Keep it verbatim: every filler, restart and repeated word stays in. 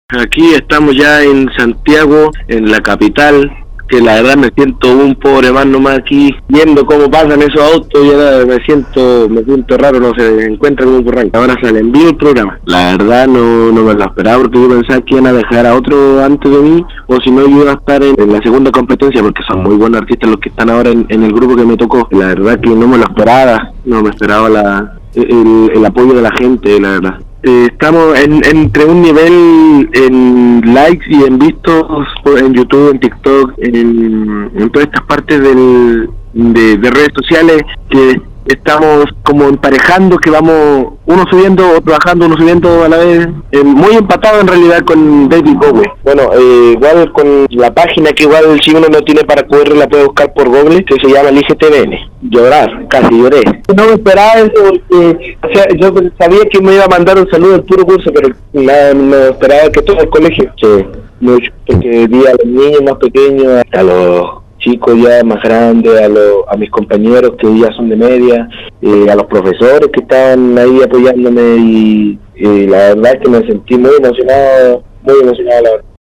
Aquí estamos ya en Santiago, en la capital, que la verdad me siento un pobre más nomás aquí, viendo cómo pasan esos autos y ahora me siento me siento raro, no se encuentran en un burranco. Ahora sale en vivo el programa. La verdad no, no me lo esperaba porque yo pensaba que iban a dejar a otro antes de mí, o si no yo iba a estar en, en la segunda competencia, porque son muy buenos artistas los que están ahora en, en el grupo que me tocó. La verdad que no me lo esperaba, no me esperaba la el, el apoyo de la gente, la verdad. Eh, estamos en, entre un nivel en likes y en vistos en YouTube, en TikTok, en, en todas estas partes del, de, de redes sociales, que estamos como emparejando, que vamos uno subiendo, otro bajando, uno subiendo a la vez, eh, muy empatado en realidad con David Bowie. Bueno, eh, igual con la página que igual si uno no tiene para Q R la puede buscar por Google, que se llama el I G T V N. Llorar, casi lloré. No me esperaba eso porque, o sea, yo sabía que me iba a mandar un saludo al puro curso, pero nada, no esperaba que todo el colegio. Sí, mucho, porque vi a los niños más pequeños, a los chicos ya más grandes, a, los, a mis compañeros que ya son de media, eh, a los profesores que estaban ahí apoyándome y, y la verdad es que me sentí muy emocionado, muy emocionado la verdad.